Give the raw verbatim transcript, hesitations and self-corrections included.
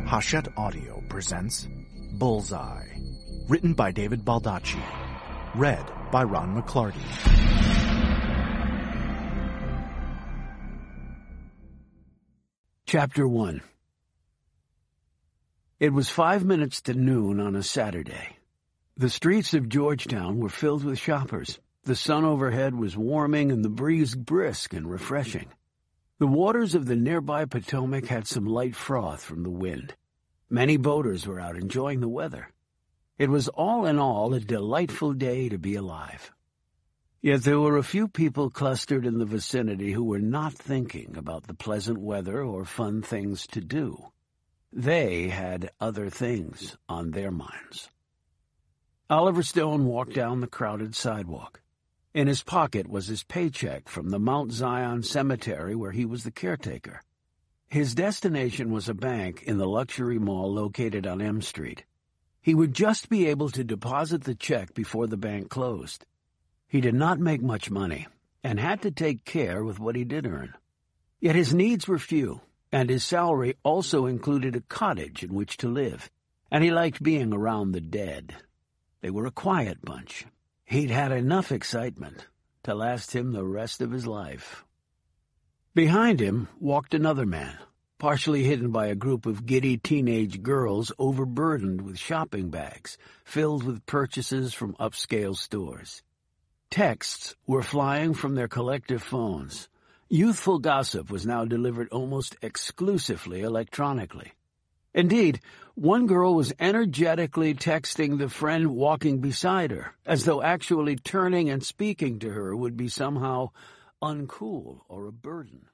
Hachette Audio presents Bullseye, written by David Baldacci, read by Ron McClarty. Chapter one. It was five minutes to noon on a Saturday. The streets of Georgetown were filled with shoppers. The sun overhead was warming and the breeze brisk and refreshing. The waters of the nearby Potomac had some light froth from the wind. Many boaters were out enjoying the weather. It was all in all a delightful day to be alive. Yet there were a few people clustered in the vicinity who were not thinking about the pleasant weather or fun things to do. They had other things on their minds. Oliver Stone walked down the crowded sidewalk. In his pocket was his paycheck from the Mount Zion Cemetery where he was the caretaker. His destination was a bank in the luxury mall located on M Street. He would just be able to deposit the check before the bank closed. He did not make much money and had to take care with what he did earn. Yet his needs were few, and his salary also included a cottage in which to live, and he liked being around the dead. They were a quiet bunch. He'd had enough excitement to last him the rest of his life. Behind him walked another man, partially hidden by a group of giddy teenage girls overburdened with shopping bags filled with purchases from upscale stores. Texts were flying from their collective phones. Youthful gossip was now delivered almost exclusively electronically. Indeed, one girl was energetically texting the friend walking beside her, as though actually turning and speaking to her would be somehow uncool or a burden.